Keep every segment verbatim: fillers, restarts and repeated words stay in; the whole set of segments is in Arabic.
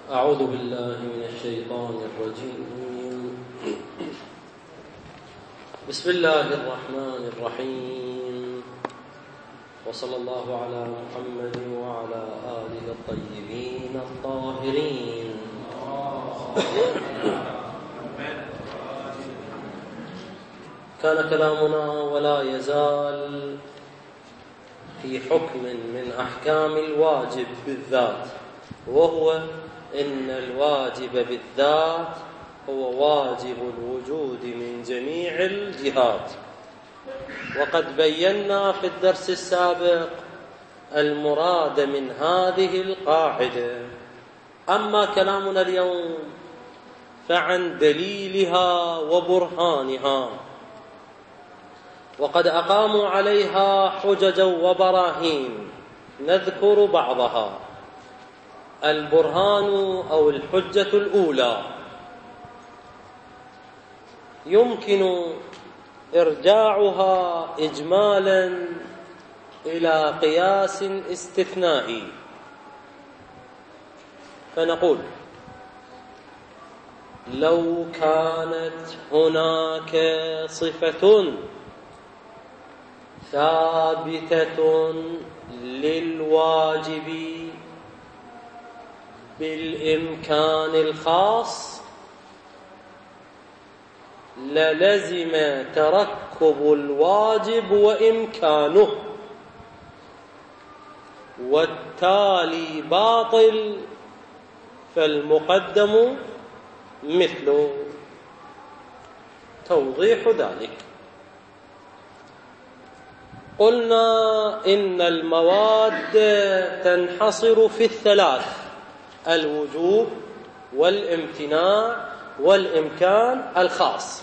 أعوذ بالله من الشيطان الرجيم. بسم الله الرحمن الرحيم، وصلى الله على محمد وعلى آله الطيبين الطاهرين. كان كلامنا ولا يزال في حكم من أحكام الواجب بالذات، وهو إن الواجب بالذات هو واجب الوجود من جميع الجهات. وقد بينا في الدرس السابق المراد من هذه القاعدة. أما كلامنا اليوم فعن دليلها وبرهانها، وقد أقاموا عليها حججا وبراهين، نذكر بعضها. البرهان أو الحجة الأولى يمكن إرجاعها إجمالا إلى قياس استثنائي، فنقول: لو كانت هناك صفة ثابتة للواجب بالإمكان الخاص للزم تركب الواجب وإمكانه، والتالي باطل فالمقدم مثله. توضيح ذلك: قلنا إن المواد تنحصر في الثلاث: الوجوب والامتناع والإمكان الخاص.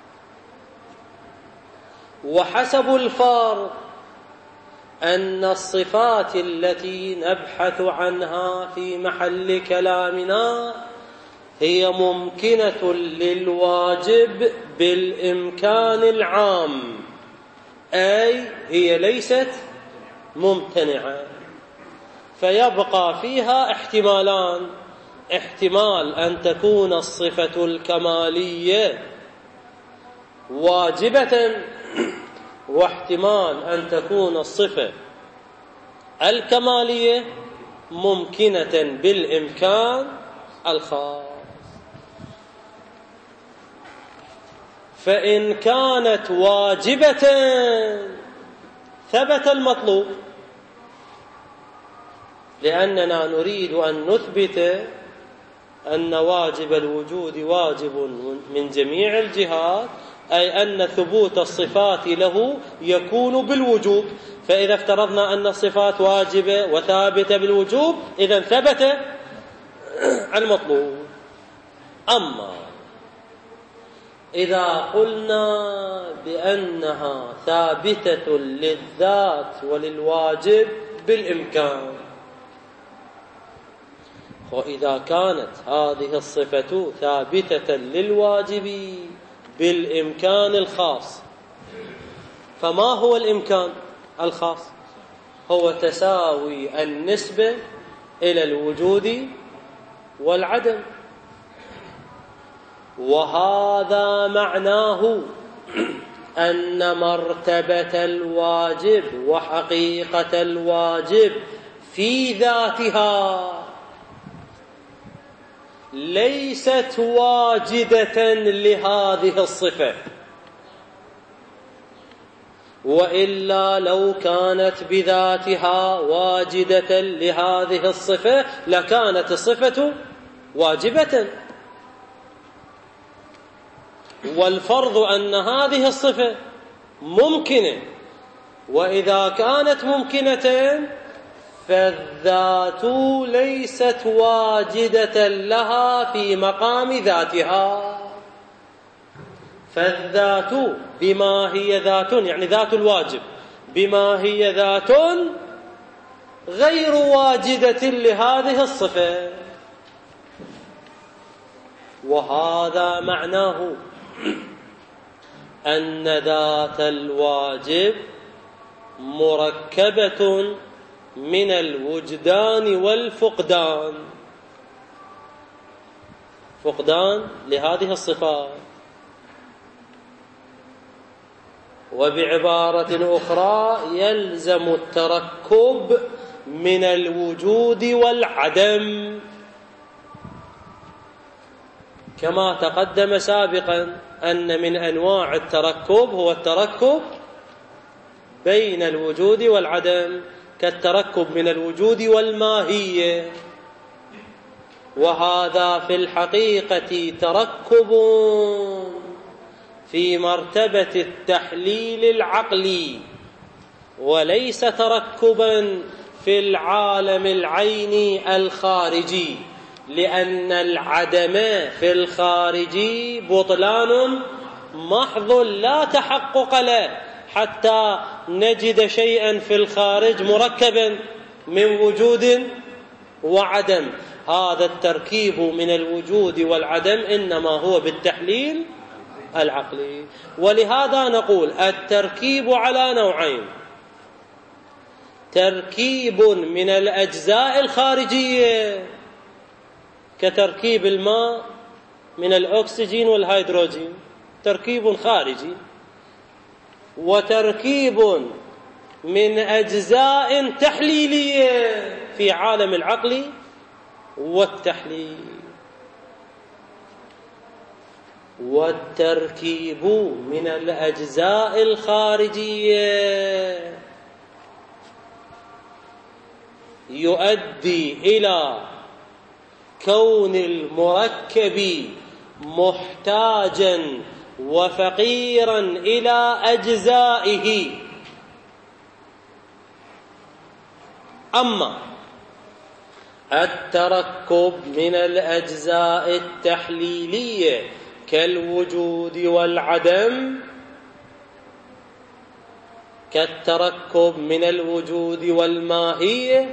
وحسب الفرق أن الصفات التي نبحث عنها في محل كلامنا هي ممكنة للواجب بالإمكان العام، أي هي ليست ممتنعة، فيبقى فيها احتمالان: احتمال أن تكون الصفة الكمالية واجبة، واحتمال أن تكون الصفة الكمالية ممكنة بالإمكان الخاص. فإن كانت واجبة ثبت المطلوب، لأننا نريد أن نثبت أن واجب الوجود واجب من جميع الجهات، أي أن ثبوت الصفات له يكون بالوجوب. فإذا افترضنا أن الصفات واجبة وثابتة بالوجوب، إذن ثبت المطلوب. أما إذا قلنا بأنها ثابتة للذات وللواجب بالإمكان، وإذا كانت هذه الصفة ثابتة للواجب بالإمكان الخاص، فما هو الإمكان الخاص؟ هو تساوي النسبة إلى الوجود والعدم، وهذا معناه أن مرتبة الواجب وحقيقة الواجب في ذاتها ليست واجدة لهذه الصفة، وإلا لو كانت بذاتها واجدة لهذه الصفة لكانت الصفة واجبة. والفرض أن هذه الصفة ممكنة، وإذا كانت ممكنة فالذات ليست واجدة لها في مقام ذاتها. فالذات بما هي ذات، يعني ذات الواجب بما هي ذات غير واجدة لهذه الصفة، وهذا معناه أن ذات الواجب مركبة من الوجدان والفقدان، فقدان لهذه الصفات. وبعبارة أخرى يلزم التركب من الوجود والعدم، كما تقدم سابقا أن من أنواع التركب هو التركب بين الوجود والعدم، كالتركب من الوجود والماهية، وهذا في الحقيقة تركب في مرتبة التحليل العقلي، وليس تركبا في العالم العيني الخارجي، لأن العدم في الخارجي بطلان محض لا تحقق له حتى نجد شيئا في الخارج مركبا من وجود وعدم. هذا التركيب من الوجود والعدم إنما هو بالتحليل العقلي. ولهذا نقول التركيب على نوعين: تركيب من الأجزاء الخارجية كتركيب الماء من الأكسجين والهيدروجين، تركيب خارجي، وتركيب من أجزاء تحليلية في عالم العقل والتحليل. والتركيب من الأجزاء الخارجية يؤدي إلى كون المركب محتاجا وفقيرا إلى أجزائه. أما التركب من الأجزاء التحليلية كالوجود والعدم، كالتركب من الوجود والماهية،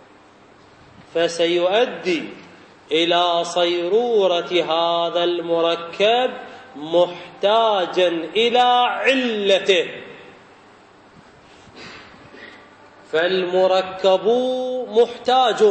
فسيؤدي إلى صيرورة هذا المركب محتاجا إلى علته. فالمركب محتاج،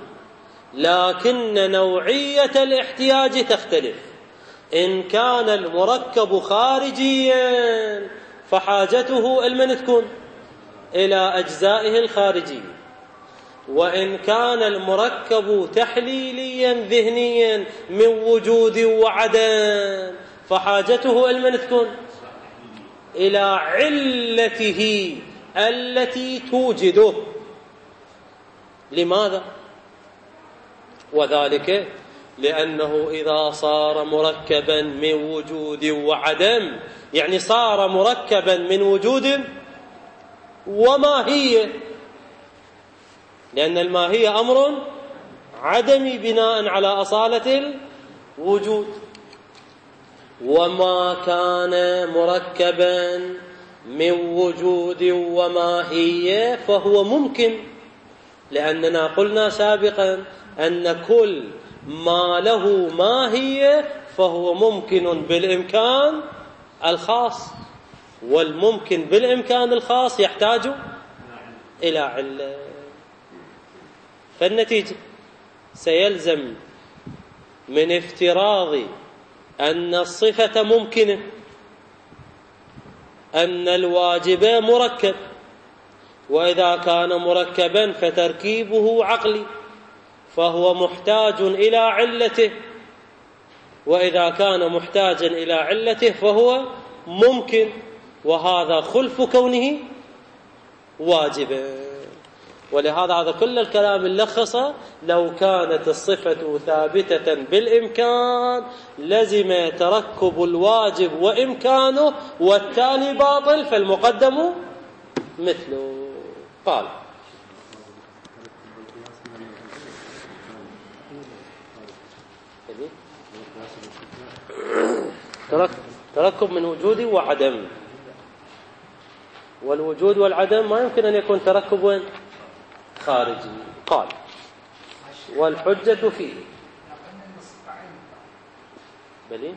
لكن نوعية الاحتياج تختلف. إن كان المركب خارجيا فحاجته المن تكون إلى أجزائه الخارجية، وإن كان المركب تحليليا ذهنيا من وجود وعدم فحاجته المن تكون إلى علته التي توجده. لماذا؟ وذلك لأنه إذا صار مركبا من وجود وعدم، يعني صار مركبا من وجود وماهية، لأن الماهية أمر عدمي بناء على أصالة الوجود. وما كان مركبا من وجود وماهية فهو ممكن، لأننا قلنا سابقا أن كل ما له ماهية فهو ممكن بالإمكان الخاص، والممكن بالإمكان الخاص يحتاج إلى علة. فالنتيجة سيلزم من افتراض أن الصفة ممكنة أن الواجب مركب، وإذا كان مركبا فتركيبه عقلي فهو محتاج إلى علته، وإذا كان محتاجا إلى علته فهو ممكن، وهذا خلف كونه واجبا. ولهذا هذا كل الكلام اللخصة لو كانت الصفة ثابتة بالإمكان لزم تركب الواجب وإمكانه، والتالي باطل فالمقدم مثله. قال تركب من وجود وعدم، والوجود والعدم ما يمكن أن يكون تركب وين؟ خارجي. قال والحجة فيه بلي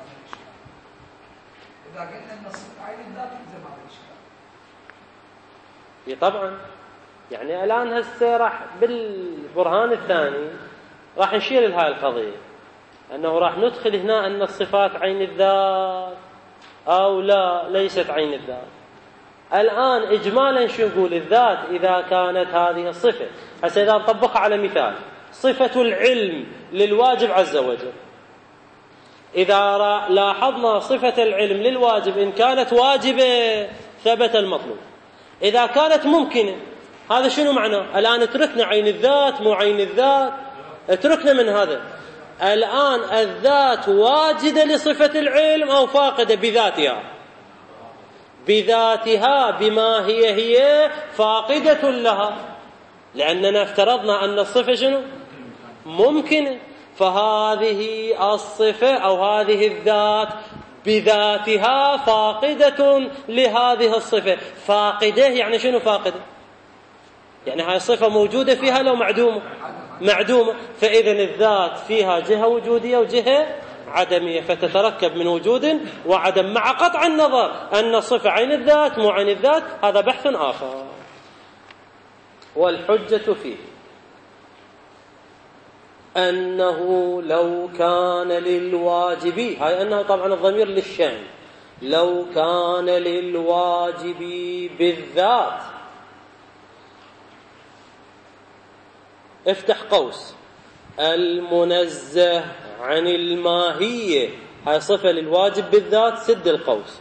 إذا قلنا أن الصفة عين لا تلزم هذا الإشكال. طبعا يعني الآن هسه راح بالبرهان الثاني راح نشيل هاي القضية. أنه راح ندخل هنا أن الصفات عين الذات أو لا ليست عين الذات. الآن إجمالا شو نقول؟ الذات إذا كانت هذه الصفة، هسه إذا نطبقها على مثال صفة العلم للواجب عز وجل، إذا لاحظنا صفة العلم للواجب إن كانت واجبة ثبت المطلوب، إذا كانت ممكنة هذا شنو معناه؟ الآن اتركنا عين الذات مو عين الذات، اتركنا من هذا. الآن الذات واجدة لصفة العلم أو فاقدة بذاتها؟ بذاتها بما هي هي فاقدة لها، لأننا افترضنا أن الصفة شنو؟ ممكنة. فهذه الصفة أو هذه الذات بذاتها فاقدة لهذه الصفة. فاقدة يعني شنو فاقدة؟ يعني هاي الصفة موجودة فيها لو معدومة؟ معدومة. فإذا الذات فيها جهة وجودية وجهة عدمية، فتتركب من وجود وعدم، مع قطع النظر أن الصفة عين الذات مو عين الذات، هذا بحث آخر. والحجة فيه أنه لو كان للواجب، هاي أنه طبعا الضمير للشأن، لو كان للواجب بالذات، افتح قوس، المنزه عن الماهية، هاي صفة للواجب بالذات، سد القوس،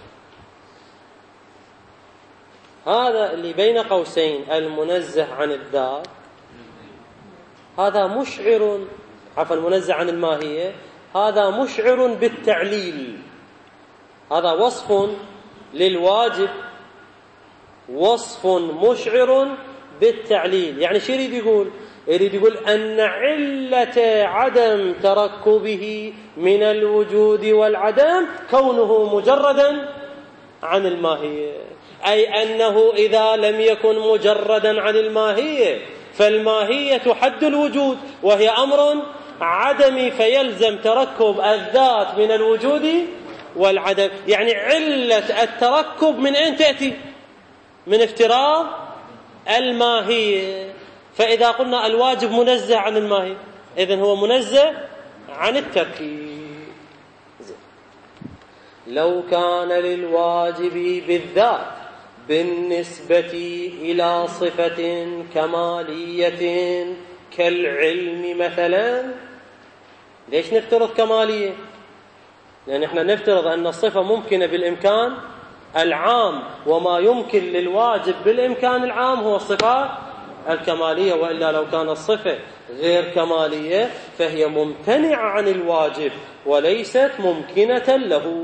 هذا اللي بين قوسين المنزه عن الذات، هذا مشعر، عفوا المنزه عن الماهية، هذا مشعر بالتعليل، هذا وصف للواجب، وصف مشعر بالتعليل. يعني شو يريد يقول؟ يريد يقول أن علة عدم تركبه من الوجود والعدم كونه مجردا عن الماهية، أي أنه إذا لم يكن مجردا عن الماهية فالماهية حد الوجود وهي أمر عدمي، فيلزم تركب الذات من الوجود والعدم. يعني علة التركب من أين تأتي؟ من افتراض الماهية. فإذا قلنا الواجب منزه عن الماهية، إذن هو منزه عن التركيب. لو كان للواجب بالذات بالنسبة إلى صفة كمالية كالعلم مثلا، ليش نفترض كمالية؟ لأن احنا نفترض أن الصفة ممكنة بالإمكان العام، وما يمكن للواجب بالإمكان العام هو الصفات الكمالية، وإلا لو كان الصفة غير كمالية فهي ممتنعة عن الواجب وليست ممكنة له.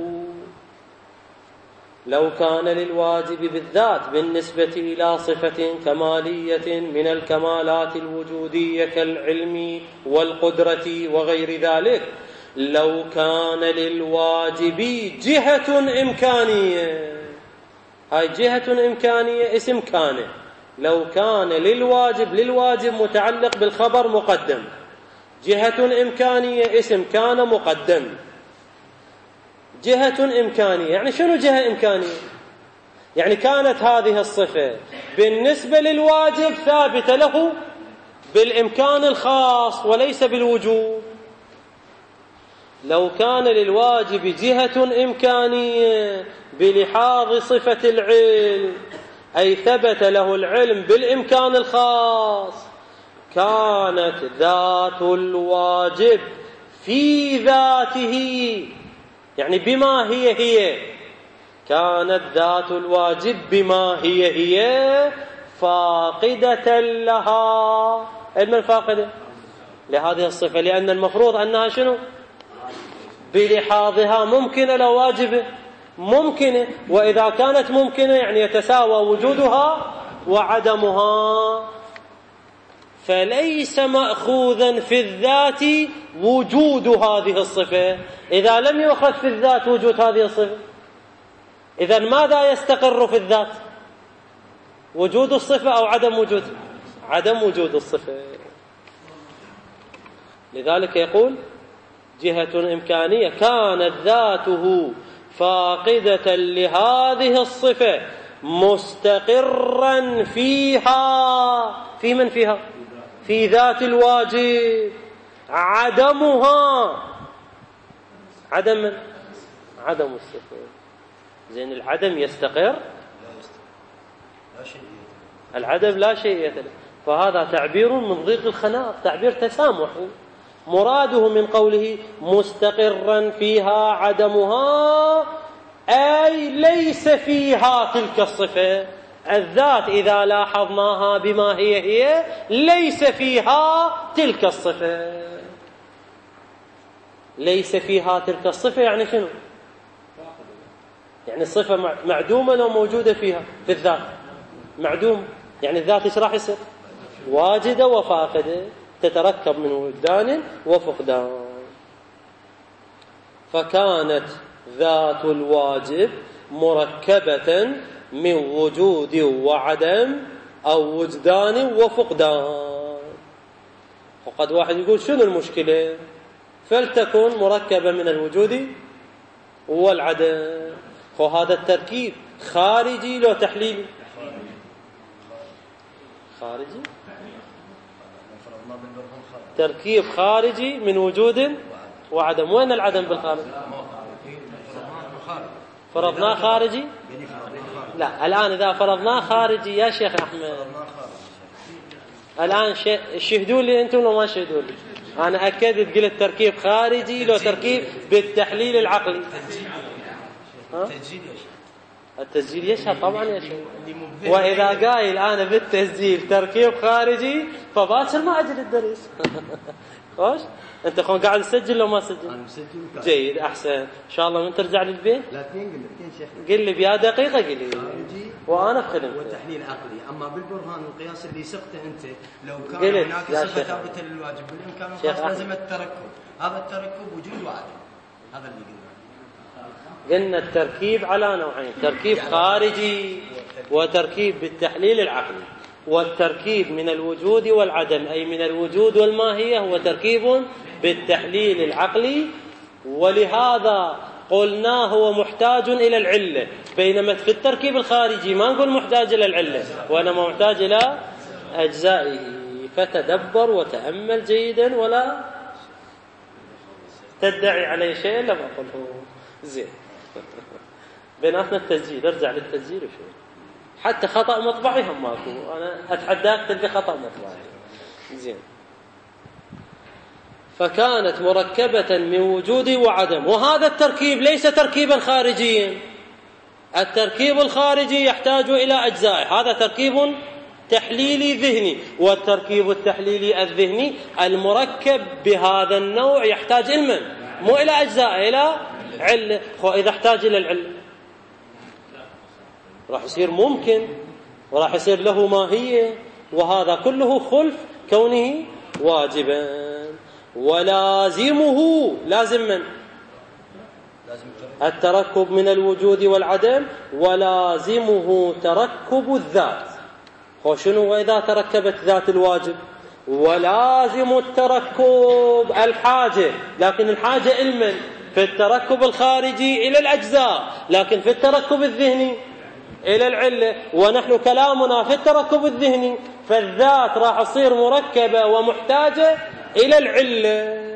لو كان للواجب بالذات بالنسبة إلى صفة كمالية من الكمالات الوجودية كالعلم والقدرة وغير ذلك، لو كان للواجب جهة إمكانية، هاي جهة إمكانية اسم كان، لو كان للواجب، للواجب متعلق بالخبر مقدم، جهة إمكانية اسم كان مقدم. جهة إمكانية يعني شنو جهة إمكانية؟ يعني كانت هذه الصفة بالنسبة للواجب ثابتة له بالإمكان الخاص وليس بالوجود. لو كان للواجب جهة إمكانية بلحاظ صفة العلم، أي ثبت له العلم بالإمكان الخاص، كانت ذات الواجب في ذاته، يعني بما هي هي، كانت ذات الواجب بما هي هي فاقدة لها. من فاقدة لهذه الصفة؟ لأن المفروض أنها شنو؟ بلحاظها ممكنة لو واجبة ممكنة، وإذا كانت ممكنة يعني يتساوى وجودها وعدمها، فليس مأخوذا في الذات وجود هذه الصفة. إذا لم يؤخذ في الذات وجود هذه الصفة، إذن ماذا يستقر في الذات؟ وجود الصفة أو عدم وجود؟ عدم وجود الصفة. لذلك يقول جهة إمكانية كانت ذاته فاقدة لهذه الصفة مستقرا فيها، في من فيها؟ في ذات الواجب. عدمها عدم من؟ عدم الصفة. زين العدم يستقر؟ لا شيء العدم لا شيء له، فهذا تعبير من ضيق الخناق، تعبير تسامحي. مراده من قوله مستقرا فيها عدمها أي ليس فيها تلك الصفة. الذات إذا لاحظناها بما هي هي ليس فيها تلك الصفة. ليس فيها تلك الصفة يعني شنو؟ يعني الصفة معدومة لو موجودة فيها في الذات معدوم، يعني الذات ايش راح يصير؟ واجدة وفاقدة، تتركب من وجدان وفقدان. فكانت ذات الواجب مركبة من وجود وعدم أو وجدان وفقدان. وقد واحد يقول شنو المشكلة؟ فلتكن مركبة من الوجود والعدم. وهذا التركيب خارجي لو تحليلي؟ خارجي، تركيب خارجي من وجود وعدم. وين العدم بالخارج؟ فرضناه خارجي؟ لا، الآن إذا فرضناه خارجي يا شيخ أحمد، الآن شهدوا لي أنتم لو ما شهدوا لي، أنا أكدت قلت تركيب خارجي لو تركيب بالتحليل العقلي. التسجيل يشهد طبعا يا شيخ. وإذا قايل أنا بالتسجيل تركيب خارجي فباكر ما أجل الدرس. خوش أنت خون قاعد تسجل لو ما سجل؟ أنا مسجل. جيد، أحسن. إن شاء الله من ترجع للبيت لا اثنين قل شيخ. قل لي بيا دقيقة، قل لي وأنا في خدمتك. والتحليل عقلي. أما بالبرهان والقياس اللي سقته أنت لو كان هناك صفة ثابتة للواجب بالإمكان الخاص لازم التركب. هذا التركب وجود وعدم، هذا اللي قلنا. قلنا التركيب على نوعين، تركيب خارجي وتركيب بالتحليل العقلي. والتركيب من الوجود والعدم أي من الوجود والماهية هو تركيب بالتحليل العقلي. ولهذا قلنا هو محتاج إلى العلة، بينما في التركيب الخارجي ما نقول محتاج إلى العلة وإنما محتاج إلى أجزائه. فتدبر وتأمل جيدا ولا تدعي عليه شيء لم أقله. زين بيناتنا التسجيل، ارجع للتسجيل وشوف حتى خطأ مطبعي هم ماكو، أنا أتحداك تلقى خطأ مطبعي. زين. فكانت مركبة من وجود وعدم، وهذا التركيب ليس تركيبا خارجيا. التركيب الخارجي يحتاج إلى أجزاء، هذا تركيب تحليلي ذهني. والتركيب التحليلي الذهني المركب بهذا النوع يحتاج علما مو إلى أجزاء، إلى علة. وإذا احتاج إلى العلة راح يصير ممكن وراح يصير له ماهية، وهذا كله خلف كونه واجبا. ولازمه لازم من التركب من الوجود والعدم، ولازمه تركب الذات. وشنو وإذا تركبت ذات الواجب؟ ولازم التركب الحاجة، لكن الحاجة علما في التركب الخارجي إلى الأجزاء، لكن في التركب الذهني إلى العلة. ونحن كلامنا في التركب الذهني، فالذات راح تصير مركبة ومحتاجة إلى العلة.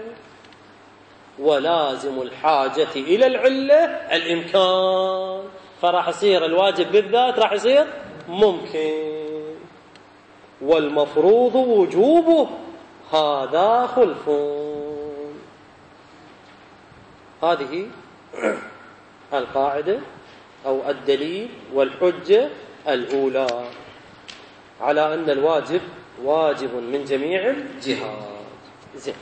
ولازم الحاجة إلى العلة الإمكان، فراح يصير الواجب بالذات راح يصير ممكن. والمفروض وجوبه هذا خلف. هذه القاعدة أو الدليل والحجة الأولى على أن الواجب واجب من جميع الجهات. زين.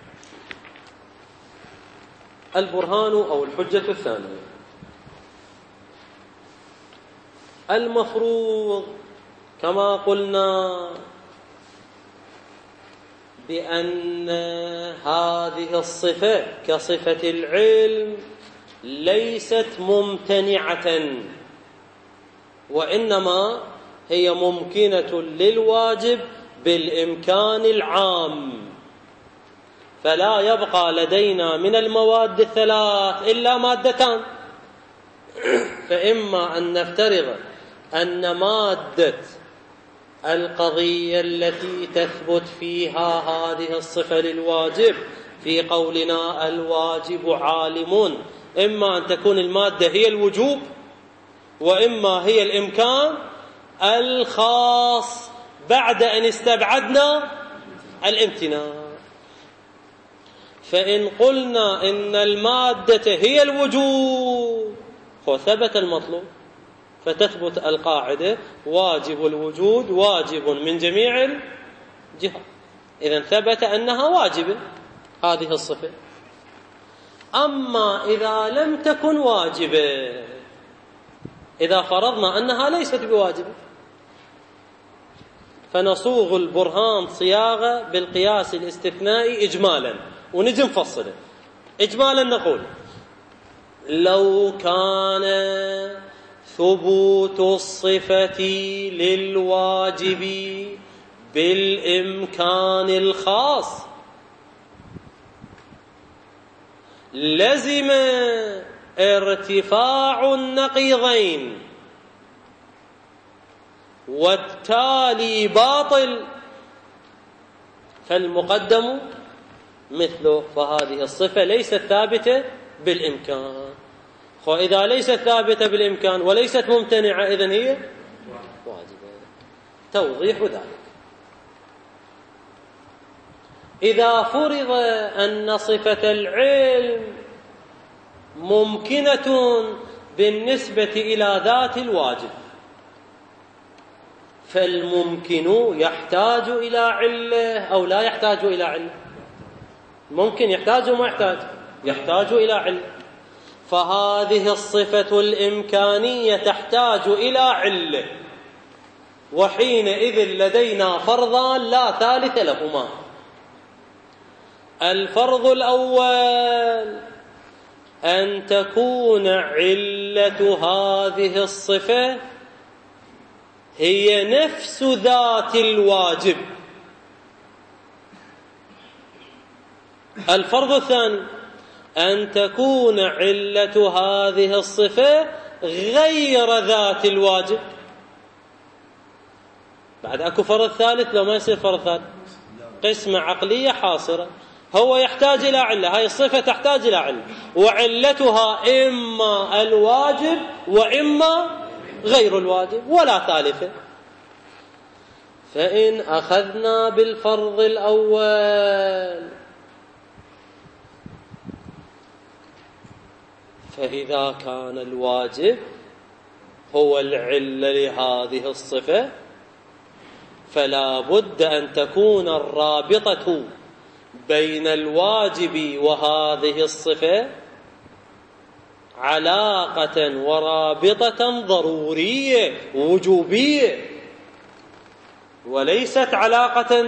البرهان أو الحجة الثانية، المفروض كما قلنا بأن هذه الصفة كصفة العلم ليست ممتنعة، وإنما هي ممكنة للواجب بالإمكان العام. فلا يبقى لدينا من المواد الثلاث إلا مادتان. فإما أن نفترض أن مادة القضية التي تثبت فيها هذه الصفة للواجب في قولنا الواجب عالم، إما أن تكون المادة هي الوجوب، وإما هي الإمكان الخاص بعد أن استبعدنا الامتناع. فإن قلنا إن المادة هي الوجوب فثبت المطلوب، فتثبت القاعدة واجب الوجود واجب من جميع الجهات، إذن ثبت أنها واجبة هذه الصفة. أما إذا لم تكن واجبة، إذا فرضنا أنها ليست بواجبة، فنصوغ البرهان صياغة بالقياس الاستثنائي إجمالا، ونجي نفصله. إجمالا نقول لو كان ثبوت الصفة للواجب بالإمكان الخاص لزم ارتفاع النقيضين والتالي باطل، فالمقدم مثله، فهذه الصفة ليست ثابتة بالإمكان. وإذا ليست ثابتة بالإمكان وليست ممتنعة إذن هي واجبة. توضيح ذلك: إذا فرض أن صفة العلم ممكنة بالنسبة إلى ذات الواجب، فالممكن يحتاج إلى علة أو لا يحتاج إلى علة؟ ممكن يحتاج وما يحتاج؟ يحتاج إلى علة. فهذه الصفة الإمكانية تحتاج إلى علة، وحينئذ لدينا فرضان لا ثالث لهما. الفرض الأول أن تكون علة هذه الصفة هي نفس ذات الواجب. الفرض الثاني أن تكون علة هذه الصفة غير ذات الواجب. بعد أكو فرض ثالث لو ما يصير فرض ثالث، قسمة عقلية حاصرة. هو يحتاج إلى علة، هاي الصفة تحتاج إلى علة، وعلتها إما الواجب وإما غير الواجب ولا ثالثة. فإن أخذنا بالفرض الأول فإذا كان الواجب هو العلة لهذه الصفة فلا بد أن تكون الرابطة بين الواجب وهذه الصفة علاقة ورابطة ضرورية وجوبية، وليست علاقة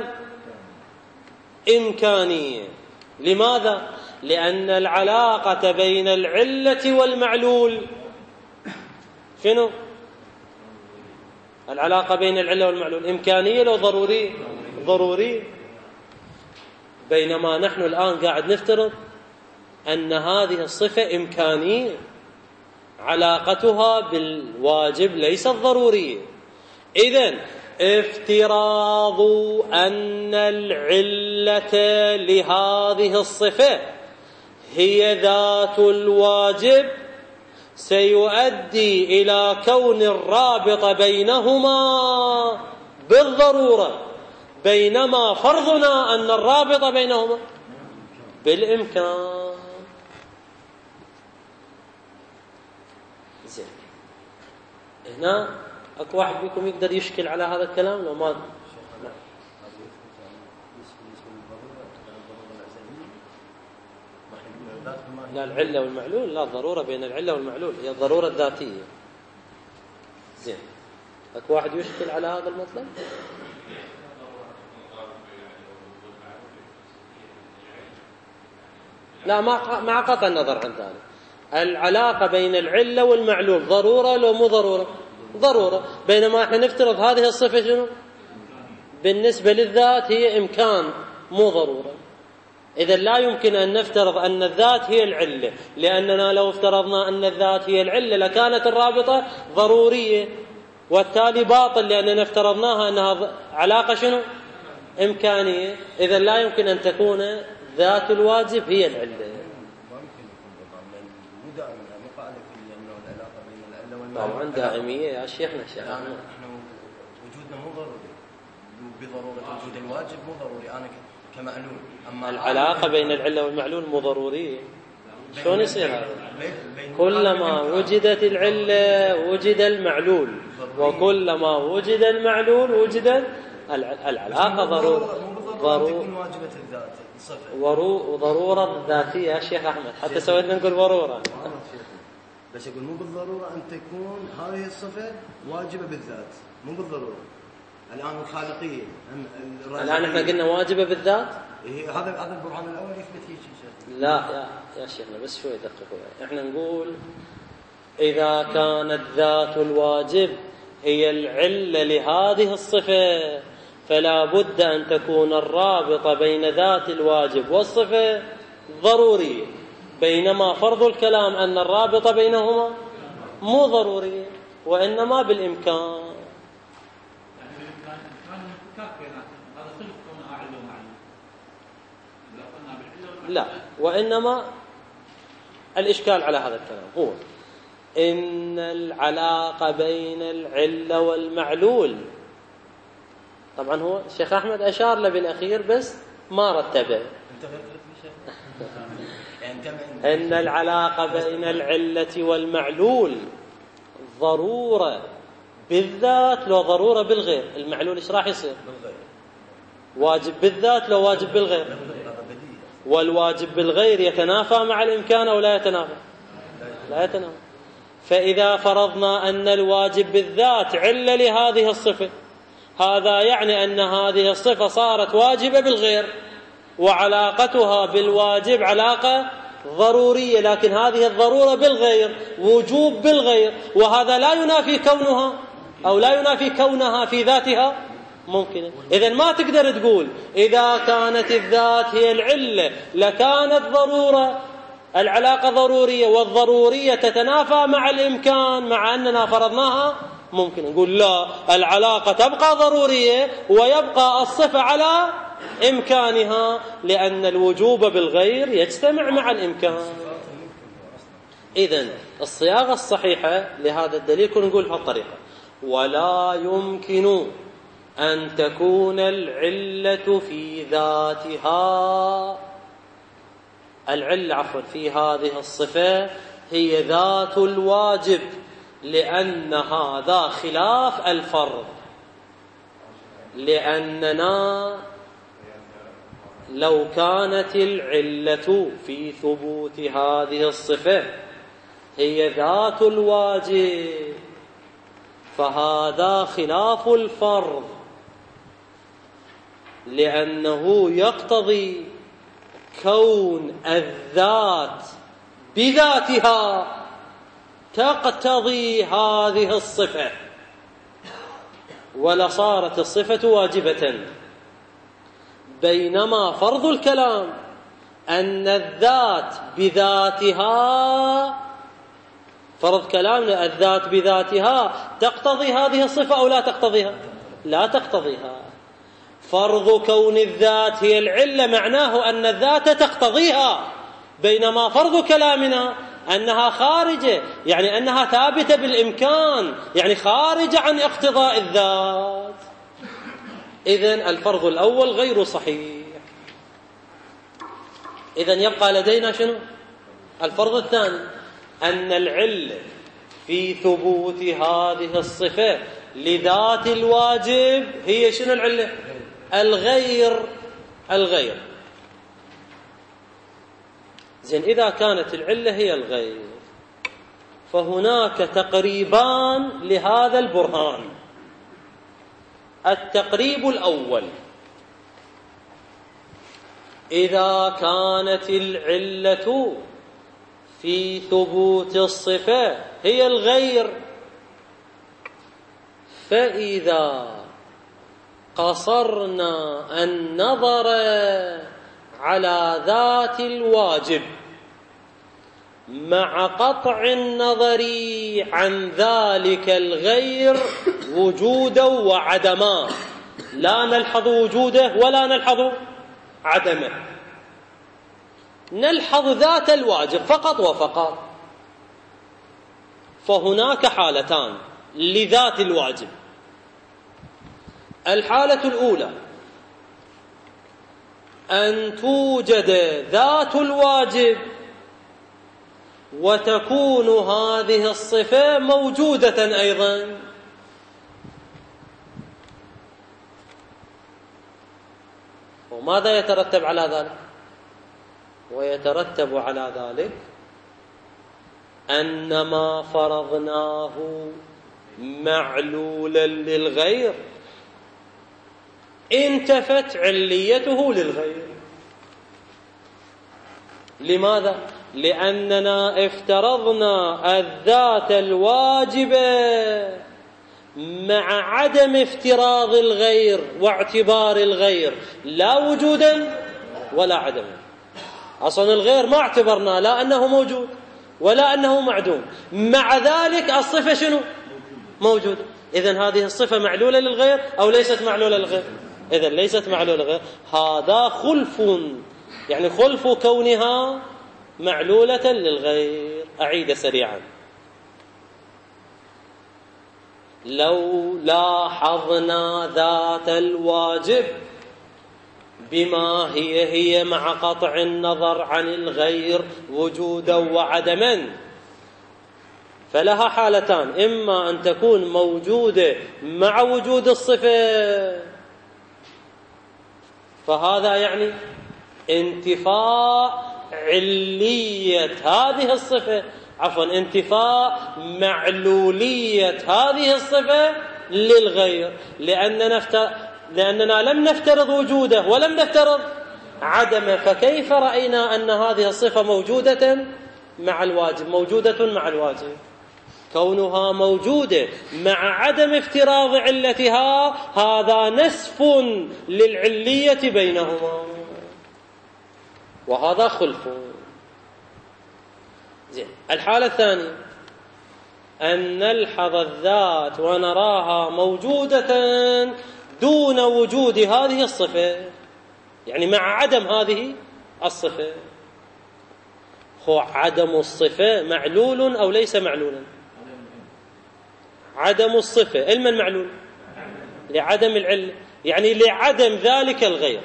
إمكانية. لماذا؟ لأن العلاقة بين العلة والمعلول شنو؟ العلاقة بين العلة والمعلول إمكانية لو ضرورية؟ ضرورية. بينما نحن الآن قاعد نفترض أن هذه الصفة إمكانية، علاقتها بالواجب ليست ضرورية. إذن افتراض أن العلة لهذه الصفة هي ذات الواجب سيؤدي إلى كون الرابط بينهما بالضرورة، بينما فرضنا أن الرابط بينهما بالإمكان. زين، هنا أكو واحد منكم يقدر يشكل على هذا الكلام لو ما؟ لا، العلة والمعلول لا ضرورة بين العلة والمعلول، هي الضرورة الذاتية. زين، أكو واحد يشكل على هذا المطلب؟ لا، مع قطع النظر عن ذلك. العلاقة بين العلة والمعلول ضرورة لو مو ضرورة؟ ضرورة. بينما احنا نفترض هذه الصفة شنو؟ بالنسبة للذات هي إمكان مو ضرورة. إذا لا يمكن أن نفترض أن الذات هي العلة، لأننا لو افترضنا أن الذات هي العلة لكانت الرابطة ضرورية، والتالي باطل لأننا افترضناها أنها علاقة شنو؟ إمكانية. إذا لا يمكن أن تكون ذات الواجب هي العلة. ما يمكن يكون برهان، لأن مو دائما مو قاعدة كلية إنه العلاقة بين العلة والمعلول. طبعا دائمية يا شيخنا. شيخنا احنا وجودنا مو ضروري، بضرورة وجود الواجب مو ضروري أنا كمعلول. أما العلاقة بين العلة والمعلول مو ضرورية. شلون يصير هذا؟ كلما وجدت العلة وجد المعلول، وكلما وجد المعلول وجد العلاقة. ضرورة ضرورة ضرورة ذاتية يا شيخ أحمد، حتى سوينا نقول ضرورة. بس يقول مو بالضرورة أن تكون هذه الصفة واجبة بالذات، مو بالضرورة. الآن الخالقية الآن احنا قلنا واجبة بالذات. إيه هذا هذا البرهان الأول يثبت هيك شيء. لا يا يا شيخنا بس شوي دققوا. احنا نقول إذا كانت ذات الواجب هي العلة لهذه الصفة فلا بد أن تكون الرابطة بين ذات الواجب والصفة ضرورية، بينما فرض الكلام أن الرابطة بينهما مو ضرورية وإنما بالإمكان. لا، وإنما الإشكال على هذا الكلام هو إن العلاقة بين العلة والمعلول، طبعا هو الشيخ أحمد أشار له بالأخير بس ما رتبه، إن العلاقة بين العلة والمعلول ضرورة بالذات لو ضرورة بالغير. المعلول إيش راح يصير؟ واجب بالذات لو واجب بالغير، والواجب بالغير يتنافى مع الإمكان أو لا يتنافى؟ لا يتنافى. فإذا فرضنا أن الواجب بالذات علة لهذه الصفة، هذا يعني أن هذه الصفة صارت واجبة بالغير، وعلاقتها بالواجب علاقة ضرورية، لكن هذه الضرورة بالغير وجوب بالغير، وهذا لا ينافي كونها أو لا ينافي كونها في ذاتها ممكنة. إذن ما تقدر تقول إذا كانت الذات هي العلة لكانت ضرورة العلاقة ضرورية، والضرورية تتنافى مع الإمكان مع أننا فرضناها ممكن. نقول لا، العلاقة تبقى ضرورية ويبقى الصفة على إمكانها، لأن الوجوب بالغير يجتمع مع الإمكان. إذن الصياغة الصحيحة لهذا الدليل كنا نقول بهالطريقة: ولا يمكن أن تكون العلة في ذاتها، العلة عفوا في هذه الصفة هي ذات الواجب، لأن هذا خلاف الفرض. لأننا لو كانت العلة في ثبوت هذه الصفة هي ذات الواجب فهذا خلاف الفرض، لأنه يقتضي كون الذات بذاتها تقتضي هذه الصفة، ولصارت الصفة واجبة. بينما فرض الكلام أن الذات بذاتها، فرض كلامنا الذات بذاتها تقتضي هذه الصفة أو لا تقتضيها؟ لا تقتضيها. فرض كون الذات هي العلة معناه أن الذات تقتضيها، بينما فرض كلامنا أنها خارجة، يعني أنها ثابتة بالإمكان، يعني خارجة عن اقتضاء الذات. إذن الفرض الأول غير صحيح. إذن يبقى لدينا شنو؟ الفرض الثاني، أن العلة في ثبوت هذه الصفة لذات الواجب هي شنو العلة؟ الغير. الغير. زين، إذا كانت العلة هي الغير فهناك تقريبان لهذا البرهان. التقريب الأول: إذا كانت العلة في ثبوت الصفة هي الغير، فإذا قصرنا النظر على ذات الواجب مع قطع النظر عن ذلك الغير وجودا وعدما، لا نلحظ وجوده ولا نلحظ عدمه. نلحظ ذات الواجب فقط وفقط. فهناك حالتان لذات الواجب. الحالة الأولى أن توجد ذات الواجب وتكون هذه الصفة موجودة أيضا. وماذا يترتب على ذلك؟ ويترتب على ذلك أن ما فرضناه معلولا للغير انتفت عليته للغير. لماذا؟ لأننا افترضنا الذات الواجبة مع عدم افتراض الغير واعتبار الغير لا وجودا ولا عدما. أصلا الغير ما اعتبرنا لا أنه موجود ولا أنه معدوم، مع ذلك الصفة شنو؟ موجودة. إذن هذه الصفة معلولة للغير أو ليست معلولة للغير؟ إذن ليست معلولة للغير. هذا خلف، يعني خلف كونها معلولة للغير. أعيد سريعا. لو لاحظنا ذات الواجب بما هي هي مع قطع النظر عن الغير وجودا وعدما، فلها حالتان: إما أن تكون موجودة مع وجود الصفة، فهذا يعني انتفاء علية هذه الصفة، عفوا انتفاء معلولية هذه الصفة للغير، لأننا افتر... لأننا لم نفترض وجوده ولم نفترض عدمه. فكيف رأينا أن هذه الصفة موجودة مع الواجب؟ موجودة مع الواجب. كونها موجودة مع عدم افتراض علتها هذا نسف للعلية بينهما، وهذا خلف. زين. الحالة الثانية أن نلحظ الذات ونراها موجودة دون وجود هذه الصفة، يعني مع عدم هذه الصفة. هو عدم الصفة معلول أو ليس معلولا؟ عدم الصفة علما معلول لعدم العلة، يعني لعدم ذلك الغير.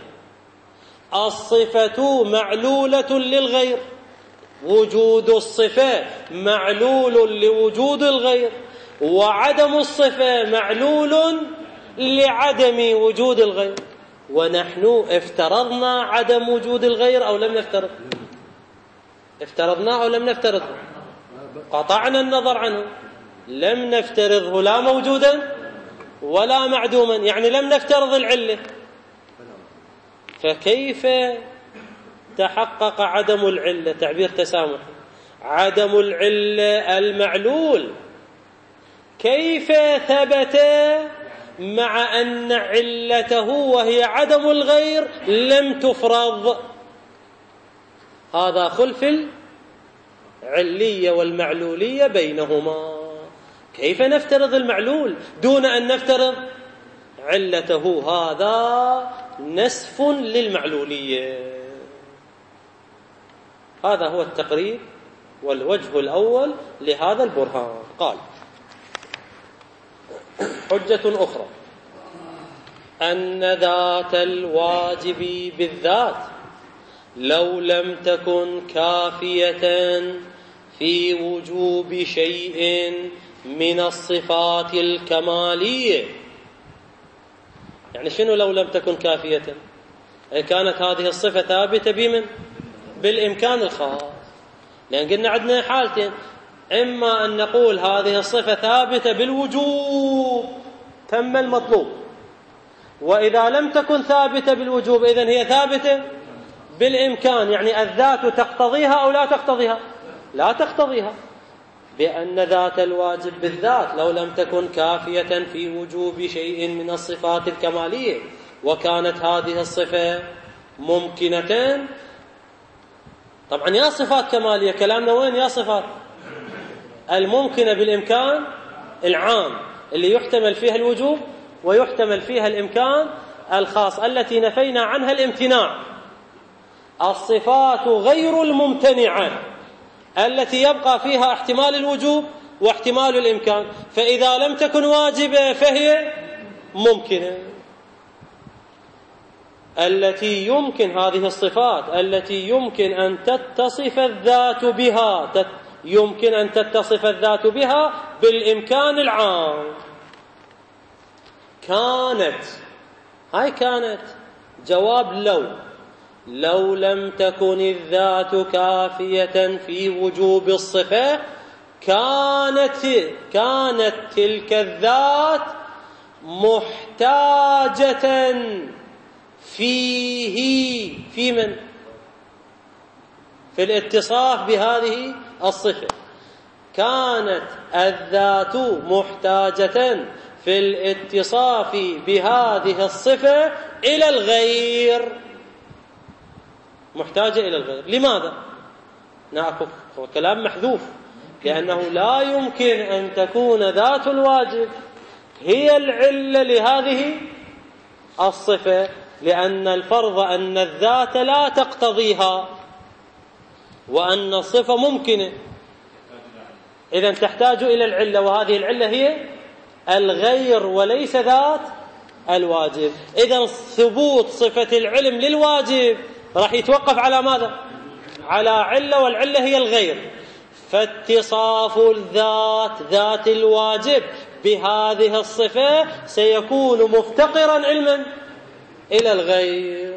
الصفة معلولة للغير، وجود الصفة معلول لوجود الغير، وعدم الصفة معلول لعدم وجود الغير. ونحن افترضنا عدم وجود الغير أو لم نفترض؟ افترضناه أو لم نفترضه؟ قطعنا النظر عنه، لم نفترضه لا موجودا ولا معدوما، يعني لم نفترض العلة. فكيف تحقق عدم العلة؟ تعبير تسامح. عدم العلة المعلول كيف ثبت مع أن علته وهي عدم الغير لم تفرض؟ هذا خلف العلية والمعلولية بينهما. كيف نفترض المعلول دون أن نفترض علته؟ هذا نسف للمعلولية. هذا هو التقريب والوجه الأول لهذا البرهان. قال: حجة أخرى أن ذات الواجب بالذات لو لم تكن كافية في وجوب شيء من الصفات الكمالية. يعني شنو لو لم تكن كافية؟ إن كانت هذه الصفة ثابتة بمن؟ بالإمكان الخاص. لأن قلنا عندنا حالتين: إما أن نقول هذه الصفة ثابتة بالوجوب تم المطلوب، وإذا لم تكن ثابتة بالوجوب إذن هي ثابتة بالإمكان، يعني الذات تقتضيها أو لا تقتضيها؟ لا تقتضيها. بأن ذات الواجب بالذات لو لم تكن كافية في وجوب شيء من الصفات الكمالية وكانت هذه الصفة ممكنة. طبعا يا صفات كمالية، كلامنا وين يا صفات؟ الممكنة بالإمكان العام اللي يحتمل فيها الوجوب ويحتمل فيها الإمكان الخاص التي نفينا عنها الامتناع. الصفات غير الممتنعة التي يبقى فيها احتمال الوجوب واحتمال الإمكان، فإذا لم تكن واجبة فهي ممكنة. التي يمكن هذه الصفات التي يمكن أن تتصف الذات بها يمكن أن تتصف الذات بها بالإمكان العام. كانت، هاي كانت جواب لو لو لم تكن الذات كافية في وجوب الصفة كانت كانت تلك الذات محتاجة فيه في من في الاتصاف بهذه الصفة. كانت الذات محتاجة في الاتصاف بهذه الصفة إلى الغير، محتاجة إلى الغير. لماذا؟ نعرف هو كلام محذوف، لأنه لا يمكن أن تكون ذات الواجب هي العلة لهذه الصفة، لأن الفرض أن الذات لا تقتضيها وأن الصفة ممكنة، إذن تحتاج إلى العلة، وهذه العلة هي الغير وليس ذات الواجب. إذن ثبوت صفة العلم للواجب راح يتوقف على ماذا؟ على علة، والعلة هي الغير. فاتصاف الذات ذات الواجب بهذه الصفة سيكون مفتقرا علما إلى الغير.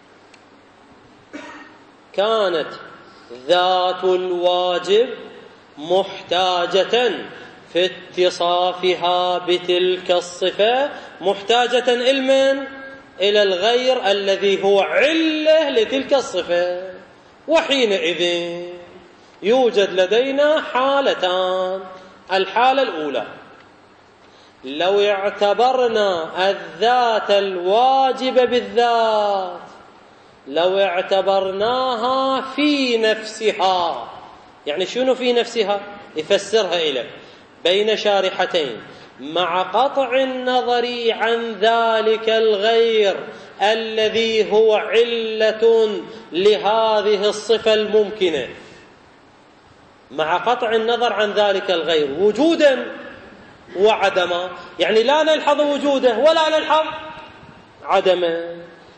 كانت ذات الواجب محتاجة في اتصافها بتلك الصفة محتاجة علما إلى الغير الذي هو علة لتلك الصفة. وحينئذ يوجد لدينا حالتان. الحالة الأولى لو اعتبرنا الذات الواجبة بالذات، لو اعتبرناها في نفسها، يعني شنو في نفسها؟ يفسرها إلى بين شارحتين مع قطع النظر عن ذلك الغير الذي هو علة لهذه الصفة الممكنة، مع قطع النظر عن ذلك الغير وجودا وعدما، يعني لا نلحظ وجوده ولا نلحظ عدمه.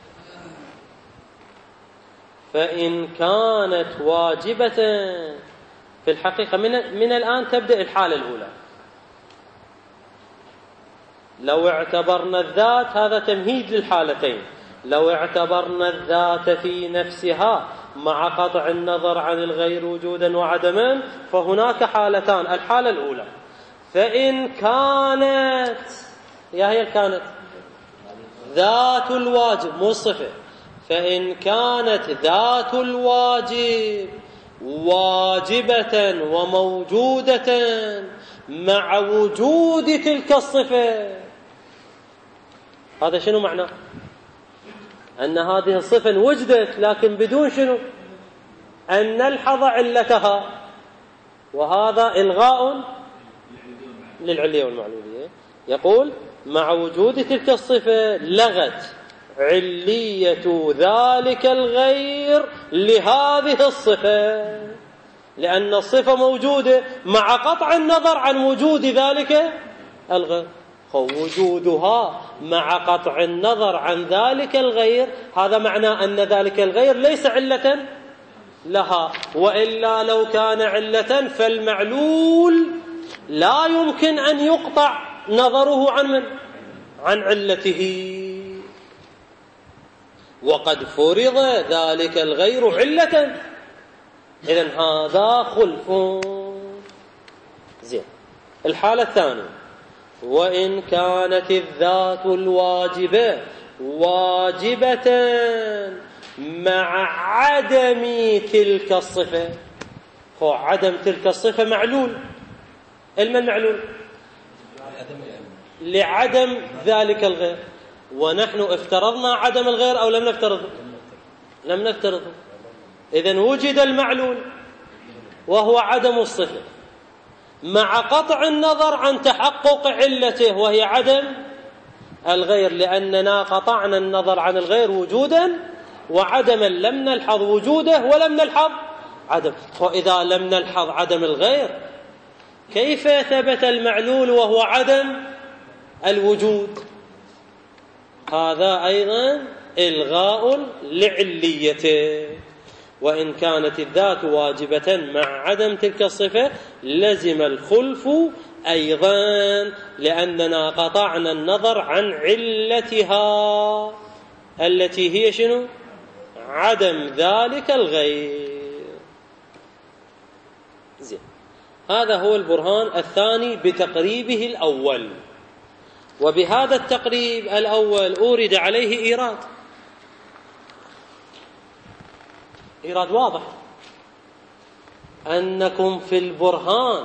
فإن كانت واجبة في الحقيقة من, من الآن تبدأ الحالة الأولى. لو اعتبرنا الذات، هذا تمهيد للحالتين، لو اعتبرنا الذات في نفسها مع قطع النظر عن الغير وجودا وعدما فهناك حالتان. الحالة الأولى فإن كانت، يا هي كانت ذات الواجب مو الصفة، فإن كانت ذات الواجب واجبة وموجودة مع وجود تلك الصفة، هذا شنو معناه؟ أن هذه الصفة وجدت لكن بدون شنو؟ أن نلحظ علتها، وهذا إلغاء للعلية والمعلولية. يقول مع وجود تلك الصفة لغت علية ذلك الغير لهذه الصفة، لأن الصفة موجودة مع قطع النظر عن وجود ذلك الغير. وجودها مع قطع النظر عن ذلك الغير هذا معناه أن ذلك الغير ليس علة لها، وإلا لو كان علة فالمعلول لا يمكن أن يقطع نظره عن من؟ عن علته، وقد فرض ذلك الغير علة. إذن هذا خلف. زين. الحالة الثانية وإن كانت الذات الواجبة واجبة مع عدم تلك الصفة، هو عدم تلك الصفة معلول. علم المعلول لعدم ذلك الغير، ونحن افترضنا عدم الغير أو لم نفترضه؟ لم نفترضه. إذن وجد المعلول وهو عدم الصفة مع قطع النظر عن تحقق علته وهي عدم الغير، لأننا قطعنا النظر عن الغير وجودا وعدما لم نلحظ وجوده ولم نلحظ عدم. وإذا لم نلحظ عدم الغير كيف ثبت المعلول وهو عدم الوجود؟ هذا أيضا إلغاء لعليته. وإن كانت الذات واجبة مع عدم تلك الصفة لزم الخلف أيضا، لأننا قطعنا النظر عن علتها التي هي شنو؟ عدم ذلك الغير. زين، هذا هو البرهان الثاني بتقريبه الأول. وبهذا التقريب الأول أورد عليه إيراد، إيراد واضح، أنكم في البرهان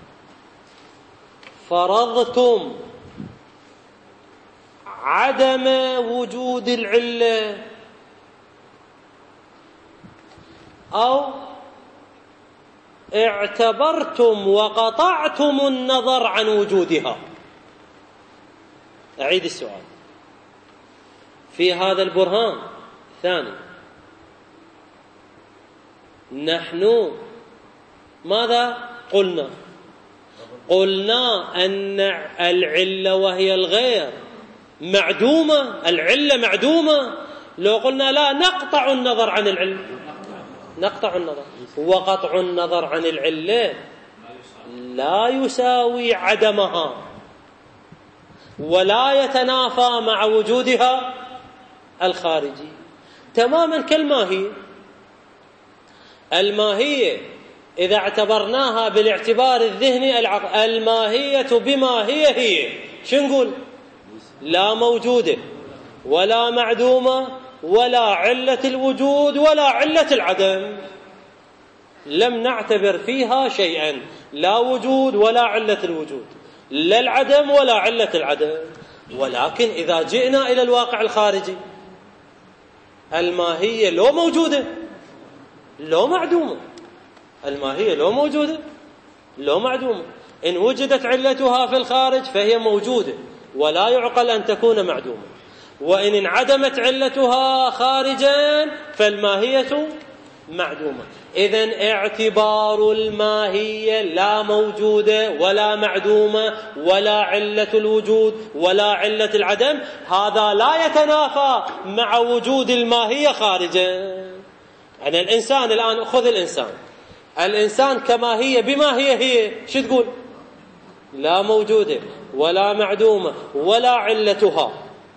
فرضتم عدم وجود العلة أو اعتبرتم وقطعتم النظر عن وجودها. أعيد السؤال. في هذا البرهان الثاني نحن ماذا قلنا؟ قلنا أن العلة وهي الغير معدومة، العلة معدومة. لو قلنا لا نقطع النظر عن العلة، نقطع النظر، وقطع النظر عن العلة لا يساوي عدمها ولا يتنافى مع وجودها الخارجي، تماما كالماهية. الماهية إذا اعتبرناها بالاعتبار الذهني العقل، الماهية بما هي هي شو نقول؟ لا موجودة ولا معدومة ولا علة الوجود ولا علة العدم، لم نعتبر فيها شيئا، لا وجود ولا علة الوجود، لا العدم ولا علة العدم. ولكن إذا جئنا إلى الواقع الخارجي الماهية لو موجودة لو معدومة، الماهية لو موجودة لو معدومة. إن وجدت علتها في الخارج فهي موجودة ولا يعقل أن تكون معدومة، وإن انعدمت علتها خارجا فالماهية معدومة. إذن اعتبار الماهية لا موجودة ولا معدومة ولا علة الوجود ولا علة العدم، هذا لا يتنافى مع وجود الماهية خارجا. يعني الإنسان الآن، خذ الإنسان، الإنسان كما هي بما هي هي شو تقول؟ لا موجودة ولا معدومة ولا علتها.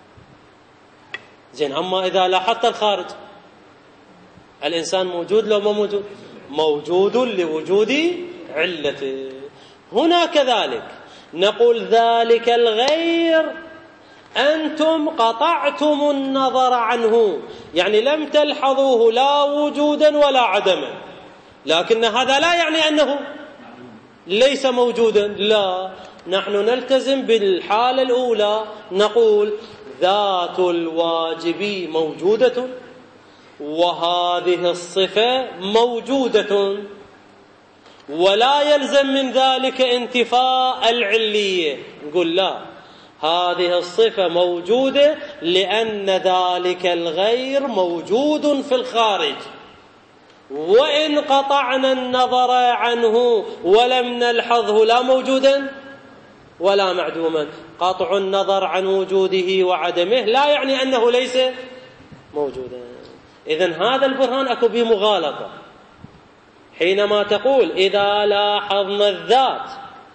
زين، أما إذا لاحظت الخارج الإنسان موجود لو ما موجود؟ موجود لوجود علته. هنا كذلك نقول ذلك الغير أنتم قطعتم النظر عنه، يعني لم تلحظوه لا وجودا ولا عدما، لكن هذا لا يعني أنه ليس موجودا، لا، نحن نلتزم بالحالة الأولى، نقول ذات الواجب موجودة وهذه الصفة موجودة، ولا يلزم من ذلك انتفاء العلية. نقول لا، هذه الصفة موجودة لأن ذلك الغير موجود في الخارج، وإن قطعنا النظر عنه ولم نلحظه لا موجودا ولا معدوما. قطع النظر عن وجوده وعدمه لا يعني أنه ليس موجودا. إذن هذا البرهان أكو به مغالطة حينما تقول إذا لاحظنا الذات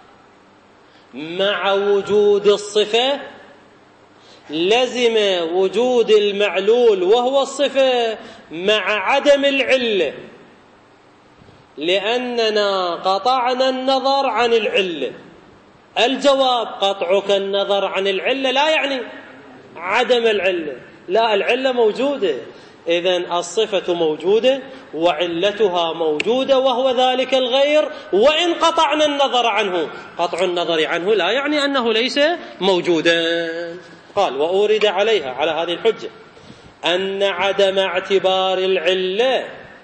مع وجود الصفة لزم وجود المعلول وهو الصفة مع عدم العلة، لأننا قطعنا النظر عن العلة. الجواب قطعك النظر عن العلة لا يعني عدم العلة، لا، العلة موجودة. إذن الصفة موجودة وعلتها موجودة وهو ذلك الغير، وإن قطعنا النظر عنه، قطع النظر عنه لا يعني أنه ليس موجودا. قال وأورد عليها، على هذه الحجة، أن عدم اعتبار العلة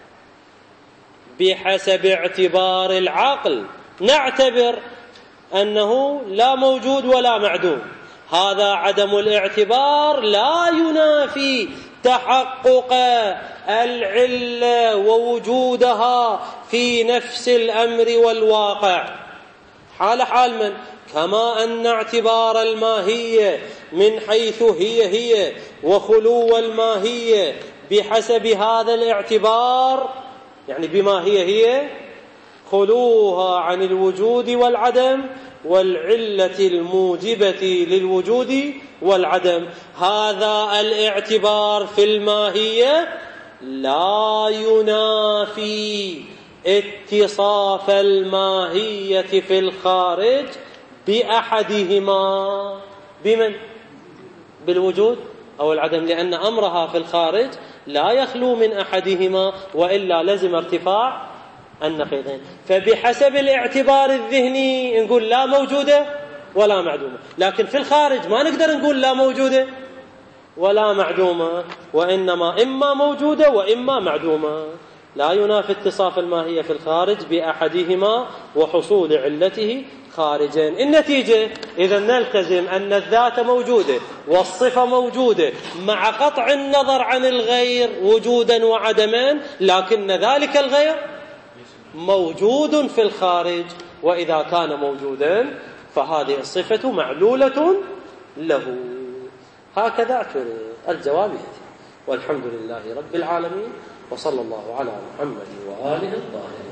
بحسب اعتبار العقل، نعتبر أنه لا موجود ولا معدوم، هذا عدم الاعتبار لا ينافي تحقق العلة ووجودها في نفس الأمر والواقع حال حال من؟ كما أن اعتبار الماهية من حيث هي هي وخلو الماهية بحسب هذا الاعتبار، يعني بما هي هي، خلوها عن الوجود والعدم والعلة الموجبة للوجود والعدم. هذا الاعتبار في الماهية لا ينافي اتصاف الماهية في الخارج بأحدهما. بمن؟ بالوجود أو العدم، لأن أمرها في الخارج لا يخلو من أحدهما، وإلا لزم ارتفاع النقيضين. فبحسب الاعتبار الذهني نقول لا موجودة ولا معدومة، لكن في الخارج ما نقدر نقول لا موجودة ولا معدومة، وإنما إما موجودة وإما معدومة. لا ينافي اتصاف الماهية في الخارج بأحدهما وحصول علته خارجا. النتيجة إذا نلتزم أن الذات موجودة والصفة موجودة مع قطع النظر عن الغير وجودا وعدما، لكن ذلك الغير موجود في الخارج، وإذا كان موجودا فهذه الصفة معلولة له. هكذا اعتبر الجواب يأتي. والحمد لله رب العالمين، وصلى الله على محمد وآله الطاهرين.